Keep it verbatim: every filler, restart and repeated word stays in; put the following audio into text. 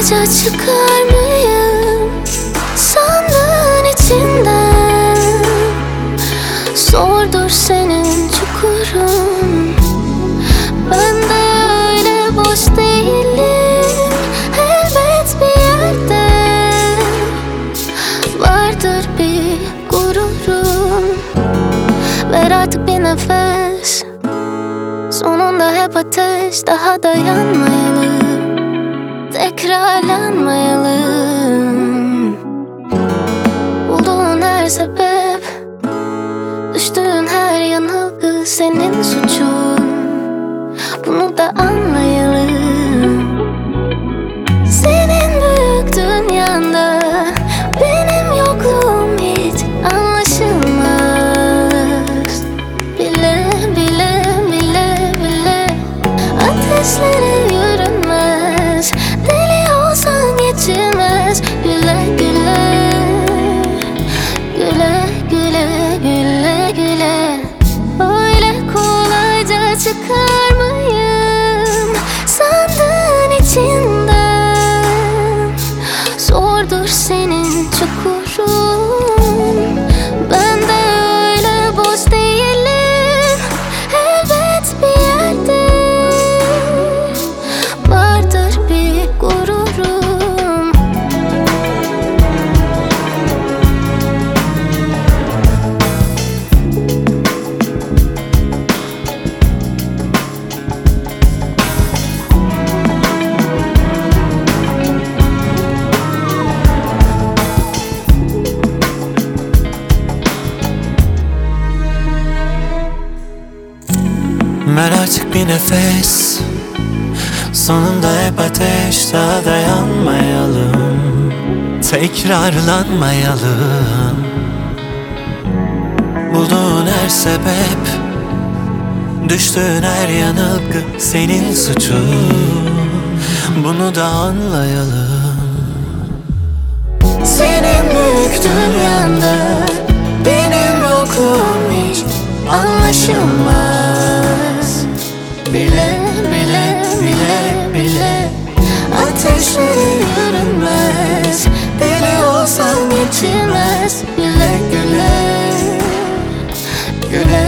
kolayca çıkar mıyım sandığın içinden? Zordur senin çukurun, ben de öyle boş değilim. Elbet bir yerde vardır bir gururum. Ver artık bir nefes, sonunda hep ateş. Daha dayanmayalım, tekrarlanmayalım. Bulduğun her sebep, düştüğün her yanılgı senin suçun. Bunu da anlayalım. Senin büyük dünyanda benim yokluğum hiç anlaşılmaz. Bile bile bile bile ateşlere yürünmez. Deli olsan geçilmez. Güle güle, güle güle, güle güle. Öyle kolayca çıkar mıyım sandığın içinden? Zordur senin çukurun, ben de öyle boş değilim. Elbet bir yerde vardır bir gururum. Ver artık bir nefes, sonunda hep ateş. Daha dayanmayalım, tekrarlanmayalım. Bulduğun her sebep, düştüğün her yanılgı senin suçun. Bunu da anlayalım. Senin büyük dünyanda benim yokluğum hiç anlaşılmaz. Bile bile bile bile ateşlere yürünmez. Deli olsan geçilmez. Güle güle, güle